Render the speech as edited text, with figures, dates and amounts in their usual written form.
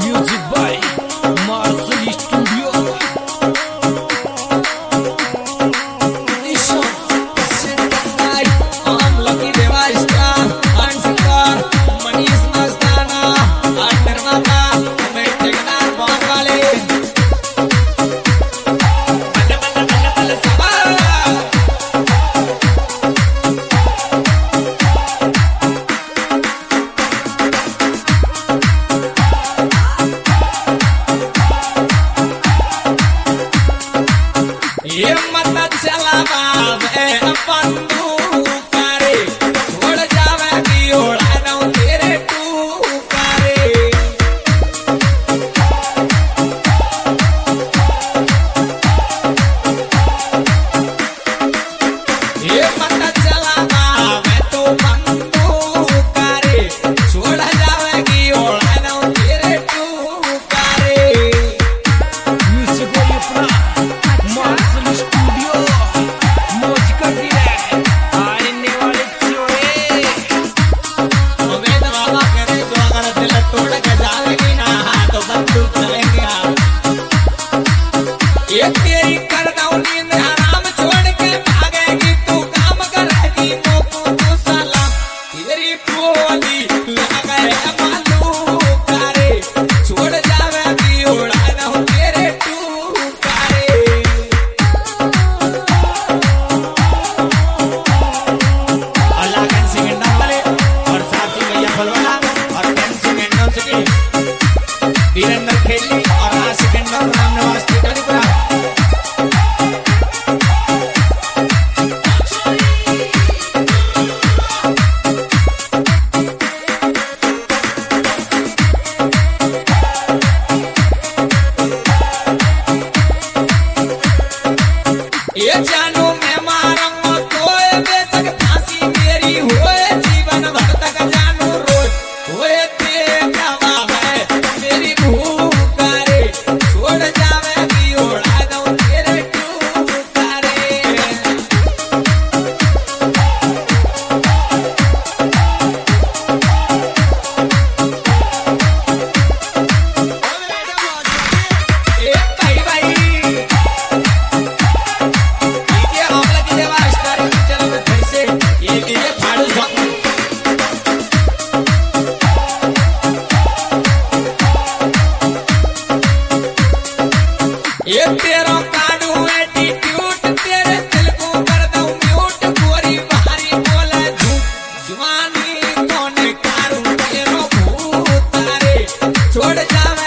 Music by Marshal studio. ये मत चलावा बंदूक करे छोड़ जावे कि ओढ़ा दऊं तेरे टूकारे। ये मत चलावा मैं तो बंदूक करे छोड़ जावे कि ओढ़ा दऊं तेरे टूकारे। Music by Marshal studio. मौज कर दिया आने वाले चोरे। उम्मीद बाबा करे जो अगर दिल तोड़ के जाएगी ना तो बंदूक चलेंगे। ये तेरी कर दऊं नींद हराम छोड़ के भागेगी तू काम करेगी मोको तू सलाम। तेरी बोली लगे मालूम करे छोड़ जावे कि उड़ा दऊं तेरे टूकारे। वीरेंद्र खेली और आशिक रामनिवास त्रिपुरा। ये जानू मैं मारूंगा कोई बेशक फांसी मेरी होए जीवन भर तक जानू रोज होए तेरा है मेरी भूख करे छोड़ जावे कि उड़ा दऊं तेरे टूकारे। ए भाई भाई ये हमला की देवा स्टार चल में फिर से ये फाड़ू ये तेरा कानू एटीट्यूड तेरे दिल को कर दूं म्यूट। गोरी बाहरी बोले जवानी कौन कारू तेरो भूत तारे छोड़ जावे